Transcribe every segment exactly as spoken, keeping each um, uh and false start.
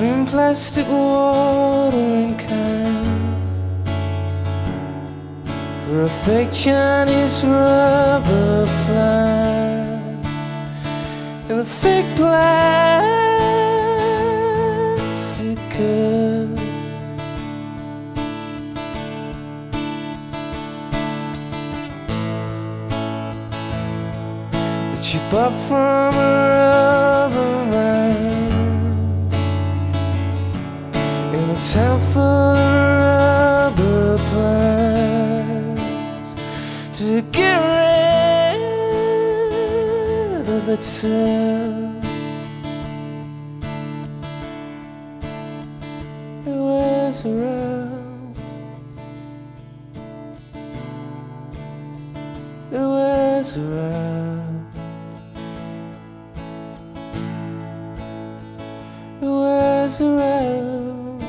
green plastic watering can for a fake Chinese rubber plant and a fake plastic cup. That you bought from a rubber man in a town full of rubber plants to get rid of itself. It wears around, it wears around, it wears around,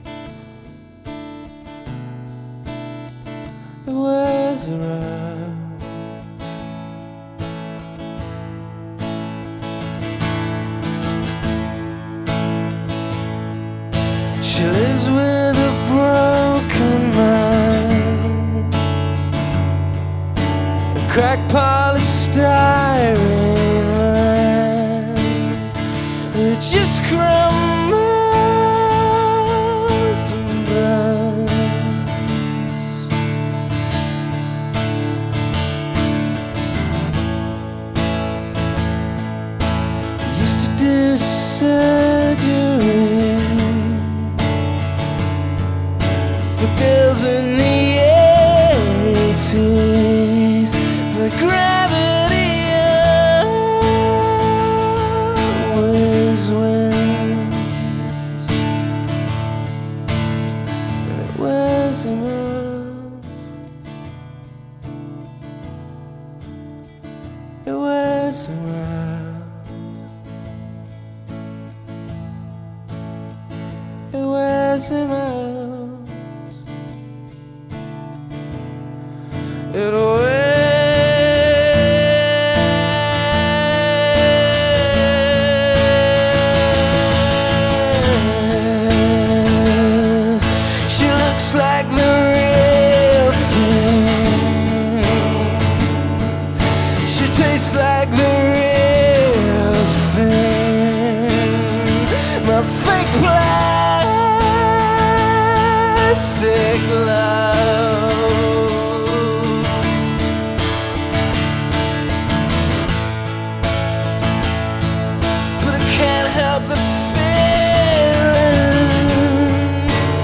it wears around. She lives with a broken mind, a crack polystyrene man who just crumbles and burns. Used to do surgery for girls in the eighties, but gravity always wins, and it wears him out, it wears him out, it wears him out. It wears, she looks like the real thing, she tastes like the real thing, my fake plastic love. The feeling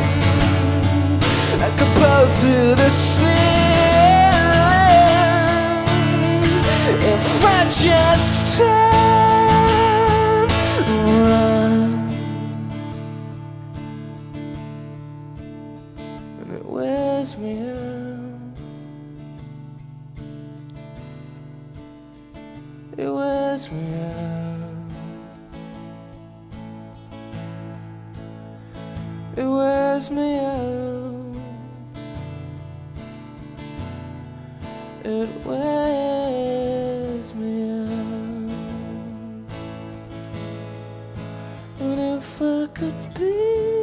I could blow through the ceiling if I just turn around, and it wears me out, it wears me out. It wears me out, it wears me out. And if I could be